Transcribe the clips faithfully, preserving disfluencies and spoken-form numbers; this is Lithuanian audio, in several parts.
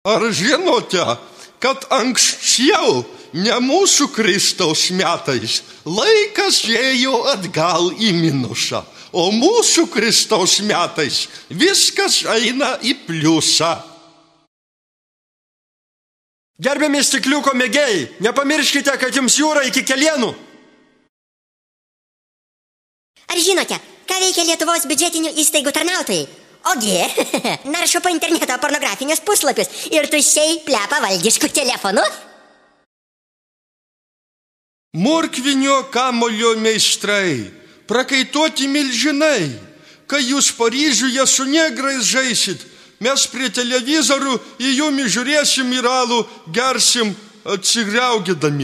Ar žinote, kad anksčiau ne mūsų Kristaus metais laikas ėjo atgal į minusą, o mūsų Kristaus metais viskas eina į pliusą. Gerbiami stikliuko mėgėjai, nepamirškite, kad jums jūra iki kelienų. Ar žinote, ką veikia Lietuvos biudžetinių įstaigų tarnautojai? Ogi, naršo po interneto pornografinius puslapius ir tuščiai plepa valdišku telefonu. Morkvinio kamulio meistrai, prakaituoti milžinai, kai jūs Paryžiuje su negrais žaisit, mes prie televizorių į jumi žiūrėsim ir alų gersim atsigriaugėdami.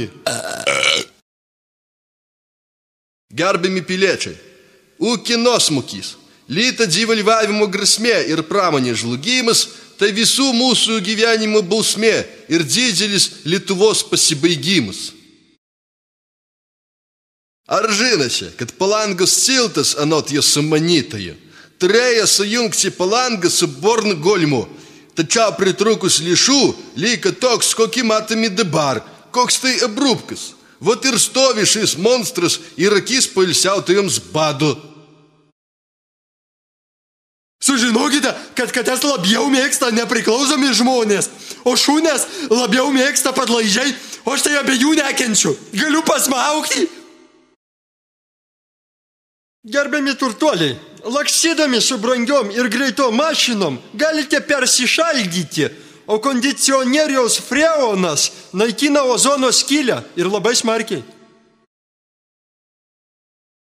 Gerbiami piliečiai, ūkio nuosmukis, lyta devalvavimo grėsmė ir pramonės žlugimas, tai visų mūsų gyvenimo bausmė ir didelis Lietuvos pasibaigimas. Ar žinote, kad Palangos tiltas anot jo sumanytojo turėjo sujungti Palangą su Bornholmu, tačiau pritrūkus lėšų liko toks, kokį matome dabar, koks tai abrupkas. Vat ir stovi šis monstras ir akis poilsiautojams badu. Sužinokite, kad kates labiau mėgsta nepriklausomi žmonės, o šunės labiau mėgsta padlaižiai, o aš tai abiejų nekenčiu. Galiu pasmaukti? Gerbiami turtuoliai, lakstydami su brangiom ir greitom mašinom galite persišaldyti, o kondicionieriaus freonas naikina ozono skylę ir labai smarkiai.